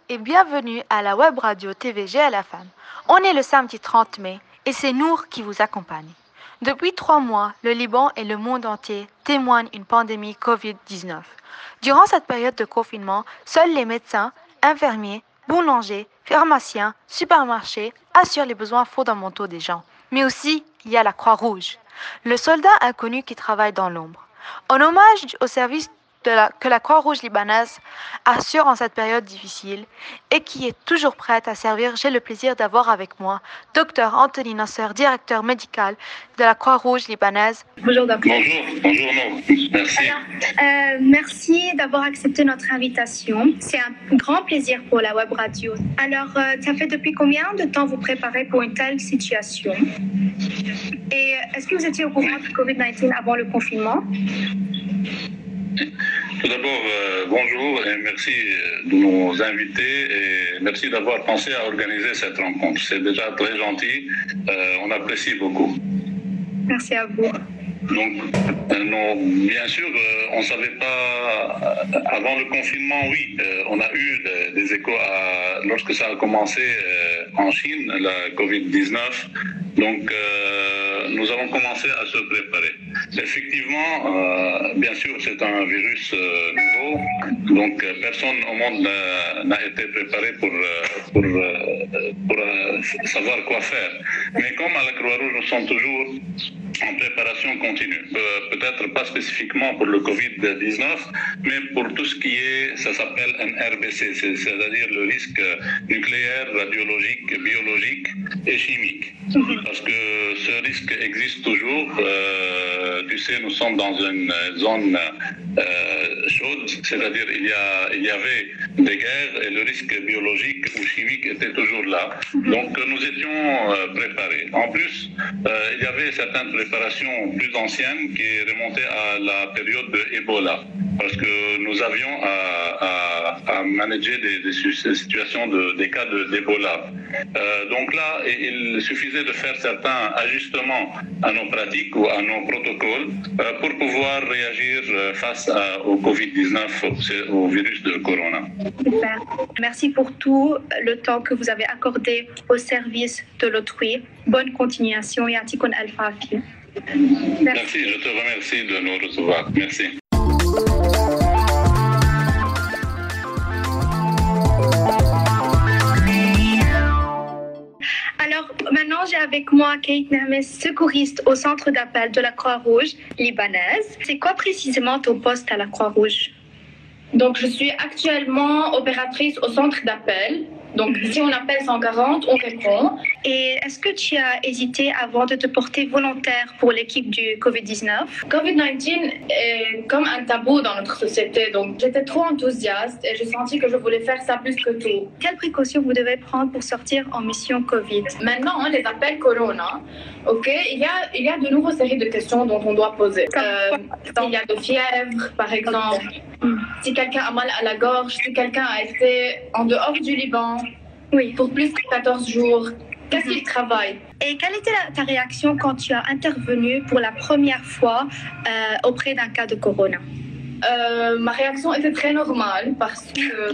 et bienvenue à la web radio TV GLFM. On est le samedi 30 mai et c'est Nour qui vous accompagne. Depuis 3 mois, le Liban et le monde entier témoignent une pandémie Covid-19. Durant cette période de confinement, seuls les médecins, infirmiers, boulangers, pharmaciens, supermarchés assurent les besoins fondamentaux des gens. Mais aussi, il y a la Croix-Rouge, le soldat inconnu qui travaille dans l'ombre. En hommage au service que la Croix-Rouge libanaise assure en cette période difficile et qui est toujours prête à servir, j'ai le plaisir d'avoir avec moi Dr Anthony Nasser, directeur médical de la Croix-Rouge libanaise. Bonjour docteur. Bonjour Nour, merci. Alors, merci d'avoir accepté notre invitation. C'est un grand plaisir pour la web radio. Alors, ça fait depuis combien de temps vous préparez pour une telle situation? Et est-ce que vous étiez au courant du Covid-19 avant le confinement? Tout d'abord, bonjour et merci de nous inviter et merci d'avoir pensé à organiser cette rencontre. C'est déjà très gentil, on apprécie beaucoup. Merci à vous. Donc, non, bien sûr, on ne savait pas, avant le confinement, oui, on a eu des échos lorsque ça a commencé en Chine, la Covid-19. Donc, nous avons commencé à se préparer. Effectivement, bien sûr, c'est un virus nouveau, donc personne au monde n'a été préparé pour savoir quoi faire. Mais comme à la Croix-Rouge, nous sommes toujours en préparation continue. Peut-être pas spécifiquement pour le Covid-19, mais pour tout ce qui est, ça s'appelle un RBC, c'est-à-dire le risque nucléaire, radiologique, biologique et chimique. Parce que ce risque existe toujours. Tu sais, nous sommes dans une zone chaude, c'est-à-dire il y avait des guerres et le risque biologique ou chimique était toujours là. Donc nous étions préparés. En plus, il y avait certaines préparations plus anciennes qui remontaient à la période de Ebola, parce que nous avions à manager des situations des cas d'Ebola. Donc là, il suffisait de faire certains ajustements à nos pratiques ou à nos protocoles pour pouvoir réagir face au Covid-19, au virus de Corona. Super. Merci pour tout le temps que vous avez accordé au service de l'autrui. Bonne continuation et Atikon Al-Fafi. Merci, je te remercie de nous recevoir. Merci. Alors, maintenant, j'ai avec moi Kate Nahmes, secouriste au centre d'appel de la Croix-Rouge libanaise. C'est quoi précisément ton poste à la Croix-Rouge? Donc, je suis actuellement opératrice au centre d'appel. Donc, si on appelle 140, on répond. Et est-ce que tu as hésité avant de te porter volontaire pour l'équipe du Covid-19? Covid-19 est comme un tabou dans notre société. Donc, j'étais trop enthousiaste et j'ai senti que je voulais faire ça plus que tout. Quelles précautions vous devez prendre pour sortir en mission Covid? Maintenant, on les appelle Corona. Ok, il y a de nouvelles séries de questions dont on doit poser. Il y a de fièvre, par exemple. Si quelqu'un a mal à la gorge, si quelqu'un a été en dehors du Liban pour plus de 14 jours, qu'est-ce qu'il travaille? Et quelle était ta réaction quand tu as intervenu pour la première fois auprès d'un cas de Corona? Ma réaction était très normale parce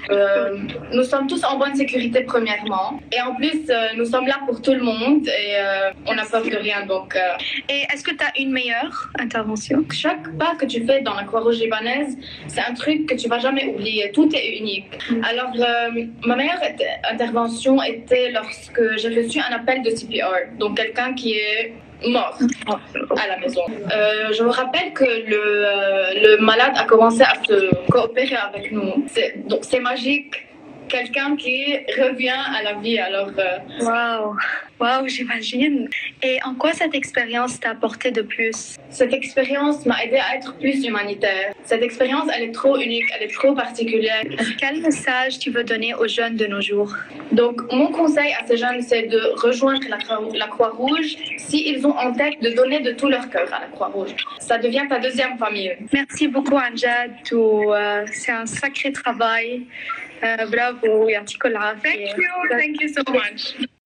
que nous sommes tous en bonne sécurité premièrement et en plus nous sommes là pour tout le monde et on n'a peur de rien donc. Et est-ce que tu as une meilleure intervention? Chaque pas que tu fais dans la Croix-Rouge libanaise, c'est un truc que tu vas jamais oublier. Tout est unique. Alors ma meilleure intervention était lorsque j'ai reçu un appel de CPR, donc quelqu'un qui est mort à la maison. Je me rappelle que le malade a commencé à se coopérer avec nous. Donc c'est magique. Quelqu'un qui revient à la vie. Alors, Waouh, j'imagine. Et en quoi cette expérience t'a apporté de plus? Cette expérience m'a aidé à être plus humanitaire. Cette expérience, elle est trop unique, elle est trop particulière. Quel message tu veux donner aux jeunes de nos jours? Donc, mon conseil à ces jeunes, c'est de rejoindre la Croix-Rouge s'ils ont en tête de donner de tout leur cœur à la Croix-Rouge. Ça devient ta deuxième famille. Merci beaucoup, Anjad. C'est un sacré travail. Bravo. Thank you so much.